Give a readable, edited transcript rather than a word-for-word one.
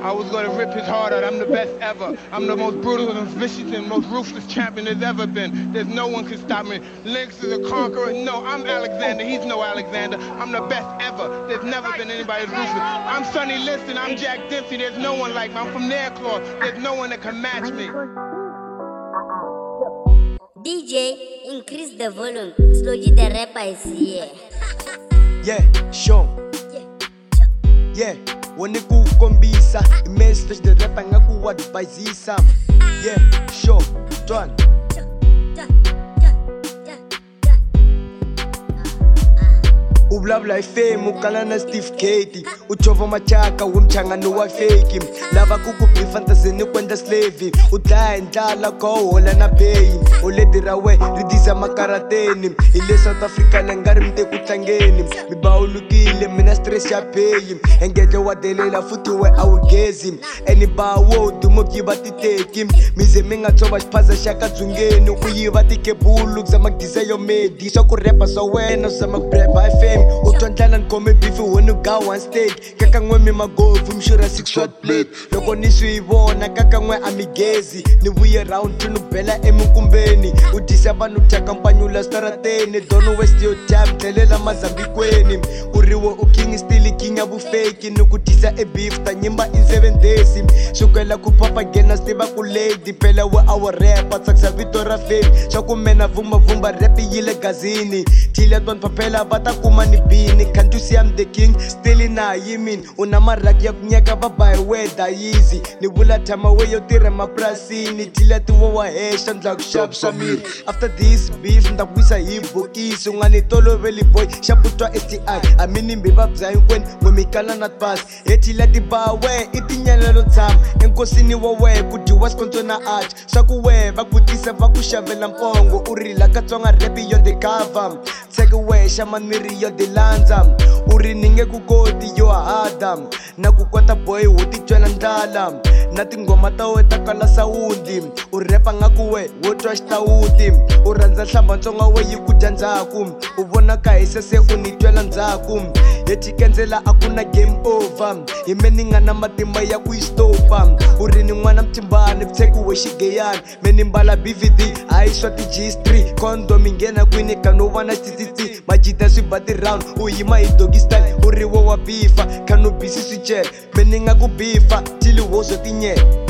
I was gonna rip his heart out. I'm the best ever. I'm the most brutal and vicious and most ruthless champion there's ever been. There's no one can stop me. Lynx is a conqueror. No, I'm Alexander. He's no Alexander. I'm the best ever. There's never been anybody as ruthless. I'm Sonny Liston. I'm Jack Dempsey. There's no one like me. I'm from Nairclaw. There's no one that can match me. DJ, increase the volume. Slowly the rapper is here. Yeah, show. Yeah, when you go kombisa, message the rapper ngaku advisisa. Yeah, show. John. Ublabla FM ukala na Steve Katie uchova machaka wemchangano wa fake lava kukubi fantasy ni kwenda slave udaya ndlala kohola na pay uledira we ridisa makarateni ile South Africa ngari mte kutlangeni mibawulukile mina stress ya pay engedle wadelela futhi we awugezi enibawo dumo kiba titeki mize mingathoba xiphaza xaka dzungeni uyiva tikebulu kuzamakdisa yo medi swa ku rapper swa wena zama ku rap FM utondlana ngome beef when you go on stage kakangwe mi magovu mshura 6 shot plate loko ni swivona kakangwe amigezi ni vuye round tunu bela emukumbeni udisa vanhu takampanyula starateni don't waste your time telela mazambikweni uriwe u king still king abu fake ni kudisa e beef ta nyimba in 7 days sukwela ku papa gena stiva ku lady phela we our rapper tsaksa vito ra fame swa ku mena vumba rap yile gazini thile ton phela vata kuma ni bini can't you see I'm the king still na yimin una maraki ya kunyaka baba weather easy ni vula tama we yo tirha maprasini thile tiwo wa hesha ndla ku shop Samir after this beef ndakwisa hi bokisi ungani toloveli boy shaputwa STI amini mbiba bzayi kweni ngomikala na pass ethile tibawe itinyelelo tsama enkosini wa we ku diwa skonto na arch swaku we va kutisa va ku xavela mpongo urila katsonga rap yo the cover tseke we shamaniri yo the lanza uri ninge ku koti yo hada na ku kota boy wo titwela ndlala na tingoma ta we ta kala saundi urepa ngaku we wo twa xitawuti uranza hlamba ntsonga we yi ku dyandzhaku u vona ka hisese u nitwela ndzaku yetikenzela akuna game over himeni nga na matimba ya ku istopa uri ni n'wana mtimbani tseke we xigeyani meni mbala BVD hayi swa ti G3 condom ingena kwini kano vana xititsi majita swi bati round u yima hi doggy style uri wo wa bifa kano bisi swi chela meni nga ku bifa tili wo zo tinyela